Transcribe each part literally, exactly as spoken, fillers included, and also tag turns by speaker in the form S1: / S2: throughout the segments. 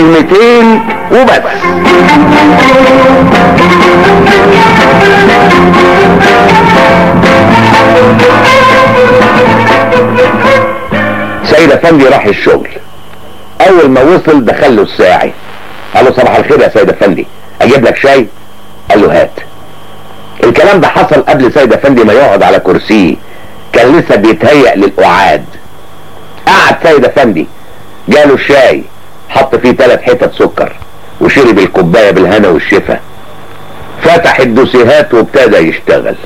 S1: كلمتين وبس. سيد افندي راح الشغل. اول ما وصل دخل له الساعي، قال له صباح الخير يا سيد افندي، اجيب لك شاي؟ قال له هات. الكلام ده حصل قبل سيد افندي ما يقعد على كرسيه، كان لسه بيتهيأ للقعاد. قعد سيد افندي، جاله الشاي، حط فيه ثلاث حتت سكر وشرب الكوبايه بالهنا والشفا. فتح الدوسيهات وابتدى يشتغل.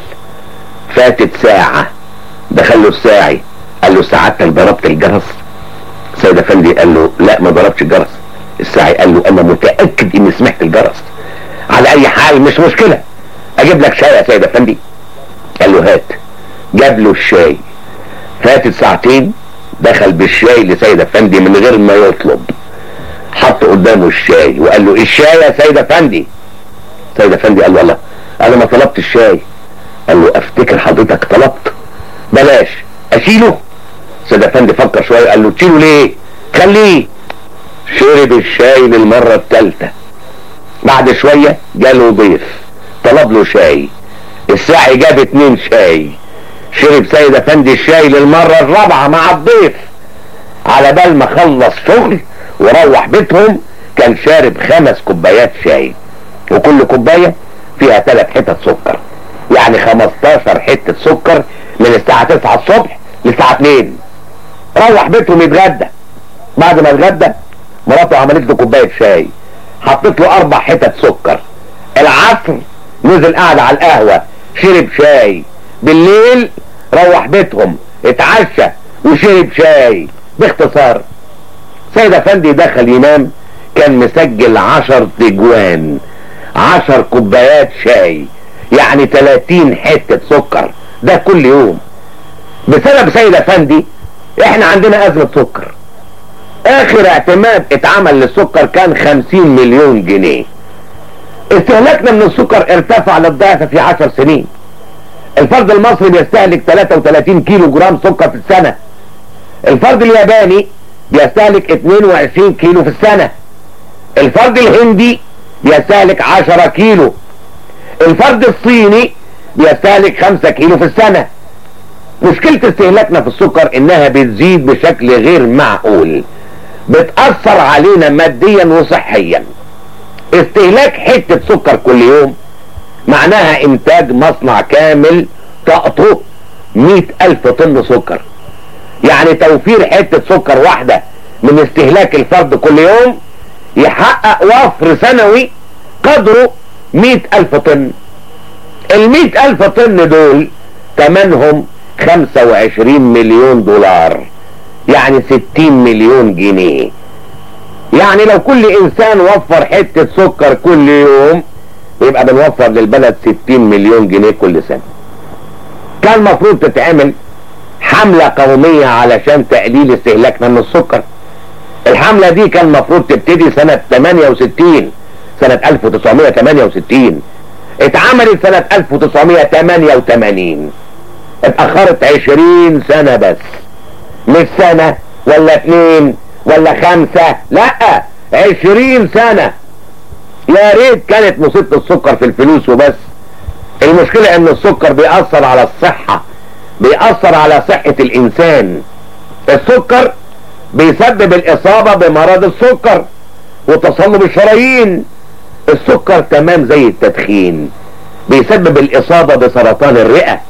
S1: فاتت ساعه، دخل له الساعي، قال له سعادتك ضربت الجرس؟ سيد افندي قال له لا ما ضربتش الجرس. الساعي قال له انا متاكد اني سمعت الجرس. على اي حال مش مشكله، اجيب لك شاي يا سيد افندي؟ قال له هات. جاب له الشاي. فاتت ساعتين، دخل بالشاي لسيد افندي من غير ما يطلب. حط قدامه الشاي وقال له الشاي يا سيد افندي. سيد افندي قال له الله، انا ما طلبت الشاي. قال له افتكر حضرتك طلبت، بلاش اشيله. سيد افندي فكر شويه، قال له تشيله ليه؟ خليه. شرب الشاي للمره الثالثه. بعد شويه جاله ضيف، طلب له شاي. الساعي جاب اتنين شاي. شرب سيد افندي الشاي للمره الرابعه مع الضيف. على بال ما خلص شغل وروح بيتهم كان شارب خمس كوبايات شاي، وكل كوبايه فيها ثلاث حتت سكر، يعني خمستاشر حته سكر من الساعه تسعة الصبح للساعه اتنين. روح بيتهم يتغدى. بعد ما اتغدى مراته عملت له كوبايه شاي، حطت له اربع حتت سكر. العصر نزل قعد على القهوه، شرب شاي. بالليل روح بيتهم اتعشى وشرب شاي. باختصار سيد افندي دخل ينام كان مسجل عشر تجوان، عشر كوبايات شاي، يعني تلاتين حتة سكر، ده كل يوم. بسبب سيد افندي احنا عندنا ازمة سكر. اخر اعتماد اتعمل للسكر كان خمسين مليون جنيه. استهلاكنا من السكر ارتفع للضعف في عشر سنين. الفرد المصري بيستهلك تلاتة وتلاتين كيلو جرام سكر في السنة. الفرد الياباني بيستهلك اتنين وعشرين كيلو في السنة. الفرد الهندي بيستهلك عشرة كيلو. الفرد الصيني بيستهلك خمسة كيلو في السنة. مشكلة استهلاكنا في السكر انها بتزيد بشكل غير معقول، بتأثر علينا ماديا وصحيا. استهلاك حتة سكر كل يوم معناها انتاج مصنع كامل طاقته مئة الف طن سكر. يعني توفير حتة سكر واحدة من استهلاك الفرد كل يوم يحقق وفر سنوي قدره مئة الف طن. المئة الف طن دول تمنهم خمسة وعشرين مليون دولار، يعني ستين مليون جنيه. يعني لو كل انسان وفر حتة سكر كل يوم يبقى بنوفر للبلد ستين مليون جنيه كل سنة. كان مفروض تتعمل حملة قومية علشان تقليل استهلاكنا من السكر. الحملة دي كان مفروض تبتدي سنة تمانية وستين، سنة الف وتسعمائة وثمانية وستين، اتعملت سنة الف وتسعمائة وثمانية وثمانين. اتأخرت عشرين سنة بس، مش سنة ولا اتنين ولا خمسة، لا عشرين سنة. يا ريت كانت مصيبة السكر في الفلوس وبس. المشكلة ان السكر بيأثر على الصحة، بيأثر على صحة الانسان. السكر بيسبب الاصابة بمرض السكر وتصلب الشرايين. السكر تمام زي التدخين، بيسبب الاصابة بسرطان الرئة.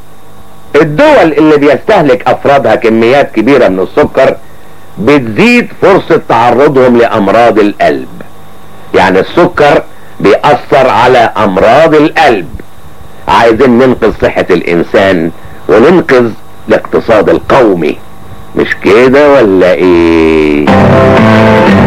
S1: الدول اللي بيستهلك افرادها كميات كبيرة من السكر بتزيد فرصة تعرضهم لامراض القلب. يعني السكر بيأثر على امراض القلب. عايزين ننقذ صحة الانسان وننقذ الاقتصاد القومي، مش كده ولا ايه؟